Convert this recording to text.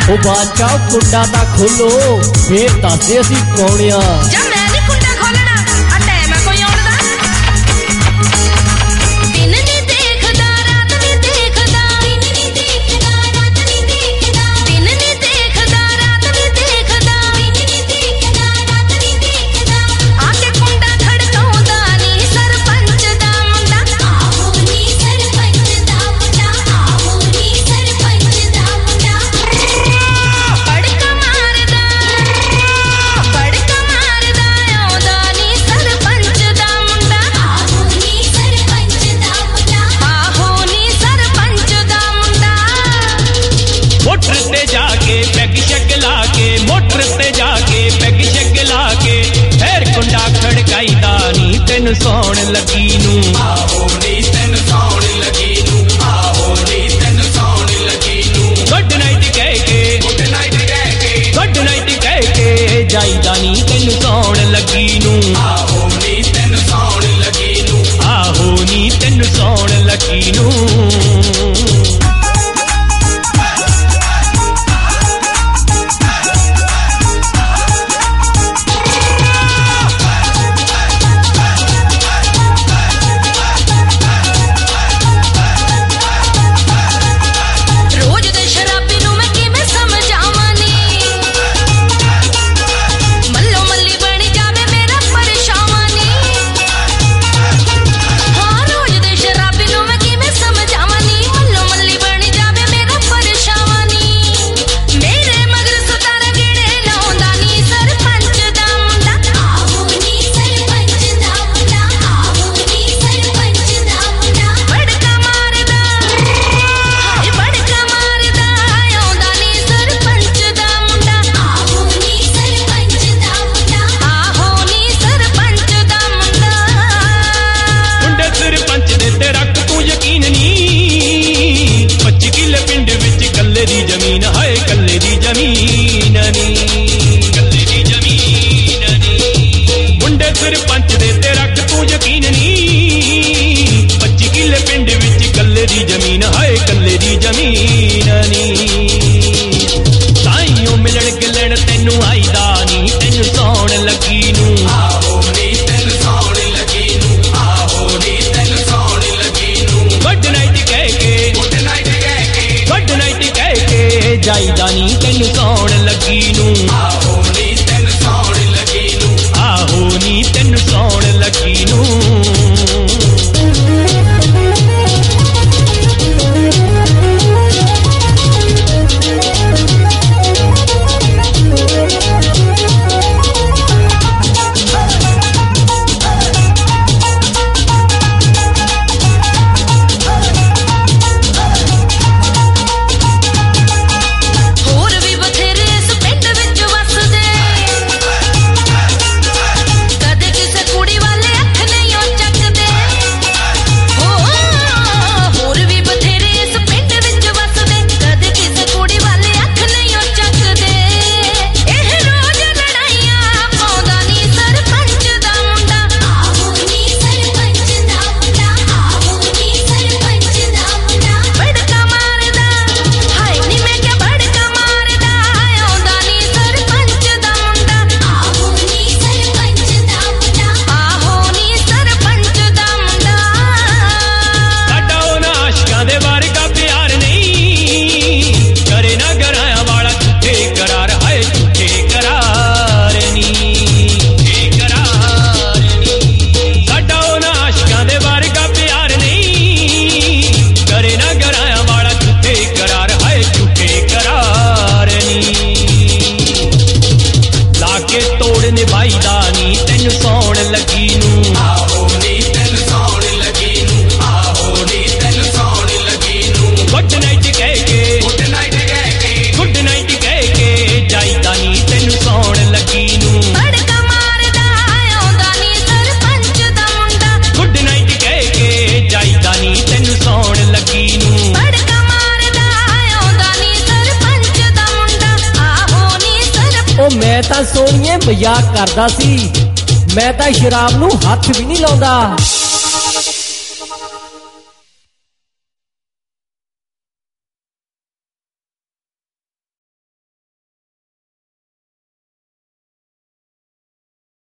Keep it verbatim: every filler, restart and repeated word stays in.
ਉਹ ਬਾਦਸ਼ਾਹ ਕੁੰਡਾ ਤਾਂ ਖੋਲੋ ਫੇਰ ਦੱਸਦੇ ਅਸੀਂ ਕੌਣ ਆ। ਜਾਂ ਮੈਂ ਨੀ ਕੁੰਡਾ ਖੋਲਣਾ, ਆ ਟਾਈਮ ਹੈ ਕੋਈ ਆਉਣ ਦਾ। ਦਿਨ ਨੀ ਦੇਖਦਾ ਰਾਤ ਨੀ ਦੇਖਦਾ, ਦਿਨ ਨੀ ਦੇਖਦਾ ਰਾਤ ਨੀ ਦੇਖਦਾ, ਦਿਨ ਨੀ ਦੇਖਦਾ ਰਾਤ ਨੀ ਦੇਖਦਾ, ਦਿਨ ਨੀ ਦੇਖਦਾ ਰਾਤ ਨੀ ਦੇਖਦਾ। ਆ ਕੇ ਕੁੰਡਾ ਖੜਕਾਉਂਦਾ ਨੀ ਸਰਪੰਚ ਦਾ ਮੁੰਡਾ, ਆਹੋ ਨੀ ਸਰਪੰਚ ਦਾ ਮੁੰਡਾ, ਆਹੋ ਨੀ ਸਰਪੰਚ ਦਾ ਮੁੰਡਾ। ਬੜਕਾ ਮਾਰਦਾ ਬੜਕਾ ਮਾਰਦਾ ਆਉਂਦਾ ਨੀ ਸਰਪੰਚ ਦਾ ਮੁੰਡਾ, ਆਹੋ ਨੀ ਸਰਪੰਚ ਦਾ ਮੁੰਡਾ, ਆਹੋ ਨੀ ਸਰਪੰਚ ਦਾ ਮੁੰਡਾ। ਮੋਟਰ ਤੇ ਜਾ ਕੇ ਪੈਗ ਸ਼ੈਗ ਲਾ ਕੇ, ਮੋਟਰ ਤੇ ਜਾ ਕੇ ਪੈਗ ਸ਼ੈਗ ਲਾ ਕੇ, ਫੇਰ ਕੁੰਡਾ ਖੜਕਾਈਦਾ ਨੀ ਤੈਨੂੰ ਸੌਣ ਲੱਗੀ ਨੂੰ, ਆਹੋ ਨੀ ਤੈਨੂੰ ਸੌਣ ਲੱਗੀ ਨੂੰ, ਆਹੋ ਨੀ ਤੈਨੂੰ ਸੌਣ ਲੱਗੀ ਨੂੰ। ਗੁੱਡ ਨਾਈਟ ਕਹਿ ਕੇ ਗੁੱਡ ਨਾਈਟ ਕਹਿ ਕੇ ਗੁੱਡ ਨਾਈਟ ਕਹਿ ਕੇ ਜਾਈਦਾ ਨੀ ਤੈਨੂੰ ਸੌਣ ਲੱਗੀ ਨੂੰ, ਆਹੋ ਨੀ ਤੈਨੂੰ ਸੌਣ ਲੱਗੀ ਨੂੰ, ਆਹੋ ਨੀ ਤੈਨੂੰ ਸੌਣ ਲੱਗੀ ਨੂੰ। ਰੋਜ਼ ਦੇ ਸ਼ਰਾਬੀ ਨੂੰ ਮੈਂ ਕਿਵੇਂ ਸਮਝਾਵਾਂ ਨੀ, ਮੱਲੋ ਮੱਲੀ ਬਣ ਜਾਵੇ ਮੇਰਾ ਪਰਛਾਵਾਂ ਨੀ। ਹਾਂ ਰੋਜ਼ ਦੇ ਸ਼ਰਾਬੀ ਨੂੰ ਮੈਂ ਕਿਵੇਂ ਸਮਝਾਵਾਂ ਨੀ, ਮੱਲੋ ਮੱਲੀ ਬਣ ਜਾਵੇ ਮੇਰਾ ਪਰਛਾਵਾਂ ਨੀ। ਮੇਰੇ ਮਗਰ ਸਤਾਰਾਂ ਗੇੜੇ ਲਾਉਂਦਾ ਨੀ ਸਰਪੰਚ ਦਾ ਮੁੰਡਾ, ਆਹੋ ਨੀ ਸਰਪੰਚ ਦਾ ਮੁੰਡਾ, ਆਹੋ ਨੀ ਸਰਪੰਚ ਦਾ ਮੁੰਡਾ। ਬੜਕਾ ਮਾਰਦਾ ਹਾਏ ਬੜਕਾ ਮਾਰਦਾ ਆਉਂਦਾ ਨੀ ਸਰਪੰਚ ਦਾ ਮੁੰਡਾ, ਆਹੋ ਨੀ ਸਰਪੰਚ ਦਾ ਮੁੰਡਾ, ਆਹੋ ਨੀ ਸਰਪੰਚ ਦਾ ਮੁੰਡਾ। ਮੁੰਡੇ ਸਰਪੰਚ ਦੇ ਤੇ ਰੱਖ ਤੂੰ ਯਕੀਨ ਨੀ, ਪੱਚੀ ਕਿੱਲੇ ਪਿੰਡ ਵਿੱਚ ਕੱਲੇ ਦੀ ਜ਼ਮੀਨ, ਹਾਏ ਕੱਲੇ ਦੀ ਜ਼ਮੀਨ ਨੀ, ਕੱਲੇ ਦੀ ਜ਼ਮੀਨ ਨੀ। ਮੁੰਡੇ ਸਰਪੰਚ ਦੇ ਤੇ ਰੱਖ ਤੂੰ ਯਕੀਨ ਨੀ, ਪੱਚੀ ਕਿੱਲੇ ਪਿੰਡ ਵਿੱਚ ਕੱਲੇ ਦੀ ਜ਼ਮੀਨ, ਹਾਏ ਕੱਲੇ ਦੀ ਜ਼ਮੀਨ ਨੀ। ਤਾਈਓ ਮਿਲਣ ਗਿਲਣ ਤੈਨੂੰ ਆਈਦਾ ਨੀ ਤੈਨੂੰ ਸੌਣ ਲੱਗੀ ਨੂੰ, ਆਹੋ ਨੀ ਤੈਨੂੰ ਸੌਣ ਲੱਗੀ ਨੂੰ, ਆਹੋ ਨੀ ਤੈਨੂੰ ਸੌਣ ਲੱਗੀ ਨੂੰ। ਗੁੱਡ ਨਾਈਟ ਕਹਿ ਕੇ ਗੁੱਡ ਨਾਈਟ ਕਹਿ ਕੇ ਗੁੱਡ ਨਾਈਟ ਕਹਿ ਕੇ ਜਾਈਦਾ ਨੀ ਤੈਨੂੰ ਸੌਣ ਲੱਗੀ ਨੂੰ, ਆਹੋ ਨੀ ਤੈਨੂੰ ਸੌਣ ਲੱਗੀ ਨੂੰ, ਆਹੋ ਨੀ ਤੈਨੂੰ ਸੌਣ ਲੱਗੀ ਨੂੰ। ਹੋਰ ਵੀ ਬਥੇਰੇ ਇਸ ਪਿੰਡ ਵਿੱਚ ਵਸਦੇ, ਕਦੇ ਕਿਸੇ ਕੁੜੀ ਵਾਲੇ ਅੱਖ ਨਹੀਂ ਉਹ ਚੱਕਦੇ। ਹੋ ਹੋਰ ਵੀ ਬਥੇਰੇ ਇਸ ਪਿੰਡ ਵਿੱਚ ਵਸਦੇ, ਕਦੇ ਕਿਸੇ ਕੁੜੀ ਵਾਲੇ ਅੱਖ ਨਹੀਂ ਉਹ ਚੱਕਦੇ। ਇਹ ਰੋਜ਼ ਲੜਾਈਆਂ ਪਾਉਂਦਾ ਨੀ ਸਰਪੰਚ ਦਾ ਮੁੰਡਾ, ਆਹੋ ਨੀ ਸਰਪੰਚ ਦਾ ਮੁੰਡਾ, ਆਹੋ ਨੀ ਸਰਪੰਚ ਦਾ ਮੁੰਡਾ। ਬੜਕਾ ਮਾਰਦਾ ਹਾਏ ਨੀ ਮੈਂ ਕਿਹਾ ਬੜਕਾ ਮਾਰਦਾ ਆਉਂਦਾ ਨੀ ਸਰਪੰਚ ਦਾ ਮੁੰਡਾ, ਆਹੋ ਨੀ ਸਰਪੰਚ ਦਾ ਮੁੰਡਾ, ਆਹੋ ਨੀ ਸਰਪੰਚ ਦਾ ਮੁੰਡਾ। ਸਾਡਾ ਉਹਨਾਂ ਆਸ਼ਕਾਂ ਦੇ ਵਰਗਾ ਪਿਆਰ ਨਹੀਂ, ਕਰੇ ਨਾ ਗਰਾਇਆ ਵਾਲਾ ਝੂਠੇ ਕਰਾਰ, ਹਾਏ ਝੂਠੇ ਕਰਾਰ ਨੀ, ਝੂਠੇ ਕਰਾਰ ਨੀ। ਸਾਡਾ ਉਹਨਾਂ ਆਸ਼ਕਾਂ ਦੇ ਵਰਗਾ ਪਿਆਰ ਨਹੀਂ, ਕਰੇ ਨਾ ਗਰਾਇਆ ਵਾਲਾ ਝੂਠੇ ਕਰਾਰ, ਹਾਏ ਝੂਠੇ ਕਰਾਰ ਨੀ। ਲਾ ਕੇ ਤੋੜ ਨਿਭਾਈਦਾ ਨੀ ਤੈਨੂੰ ਸੌਣ ਲੱਗੀ ਨੂੰ, ਆਹੋ ਨੀ ਤੈਨੂੰ ਸੌਣ ਲੱਗੀ ਨੂੰ, ਆਹੋ ਨੀ ਤੈਨੂੰ ਸੌਣ ਲੱਗੀ ਨੂੰ। ਗੁੱਡ ਨਾਈਟ ਕਹਿ ਕੇ ਗੁੱਡ ਨਾਈਟ ਕਹਿ ਕੇ ਗੁੱਡ ਨਾਈਟ ਕਹਿ ਕੇ ਜਾਈਦਾ ਨੀ ਤੈਨੂੰ ਸੌਣ ਲੱਗੀ ਨੂੰ, ਬੜਕਾ ਮਾਰਦਾ ਆਉਂਦਾ ਨੀ ਸਰਪੰਚ ਦਾ ਮੁੰਡਾ, ਗੁੱਡ ਨਾਈਟ ਕਹਿ ਕੇ ਜਾਈਦਾ ਨੀ ਤੈਨੂੰ ਸੌਣ ਲੱਗੀ ਨੂੰ। ਬੜਕਾ ਮਾਰਦਾ ਆਉਂਦਾ ਨੀ ਸਰਪੰਚ ਦਾ ਮੁੰਡਾ, ਆਹੋ ਨੀ ਸਰਪੰਚ। ਉਹ ਮੈਂ ਤਾਂ ਸੋਹਣੀਏ ਮਜ਼ਾਕ ਕਰਦਾ ਸੀ, ਮੈਂ ਤਾਂ ਸ਼ਰਾਬ ਨੂੰ ਹੱਥ ਵੀ ਨਹੀਂ ਲਾਉਂਦਾ।